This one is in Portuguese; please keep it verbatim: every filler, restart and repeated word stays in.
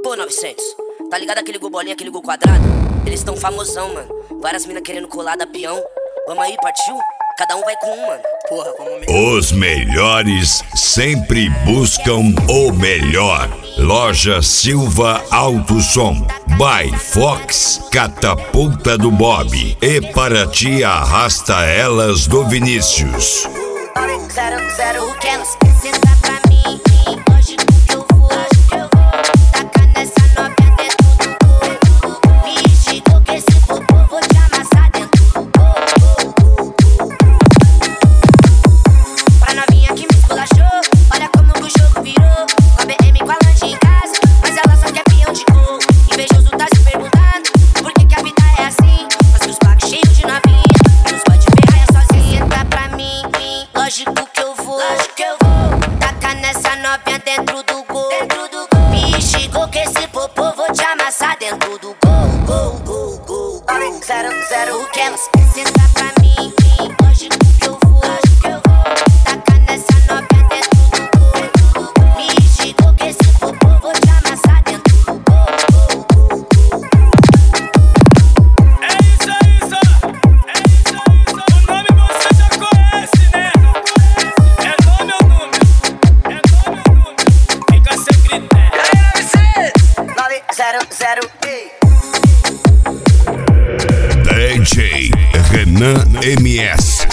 Pô, novecentos, tá ligado aquele gol bolinha, aquele gol quadrado? Eles tão famosão, mano. Várias minas querendo colar da peão. Vamos aí, partiu? Cada um vai com um, mano. Porra, vamos mesmo. Os melhores sempre buscam o melhor. Loja Silva Alto Som. By Fox, Catapulta do Bob. E para ti arrasta elas do Vinícius. Zero, zero, o que elas senta pra mim. Hoje que eu vou, hoje que eu vou tacar nessa novinha dentro do gol. Me esticou que esse popô vou te amassar dentro do gol. Pra novinha que me esculachou, olha como que o jogo virou. Com a B M com a lanche em casa, mas ela só quer peão de gol. Invejoso tá se perguntando por que que a vida é assim. Mas que os pacos cheios de novinha, nos pode ferrar sozinha. Senta pra mim, lógico que eu vou, lógico que eu vou tacar nessa novinha dentro do gol, dentro do gol. Me esticou que esse popô vou te amassar dentro do gol, gol, gol, gol, gol. Zero, zero, o que elas senta pra mim, lógico que eu vou, lógico que eu vou tacar nessa novinha dentro do gol, dentro do gol. Me esticou que esse popô vou te amassar dentro do gol, gol, gol, gol. É isso, é isso, é isso, é isso. O nome você já conhece, né? É nome ou número? É nome ou número? Fica sem critério. nove zero zero, ei. D J Renan M S.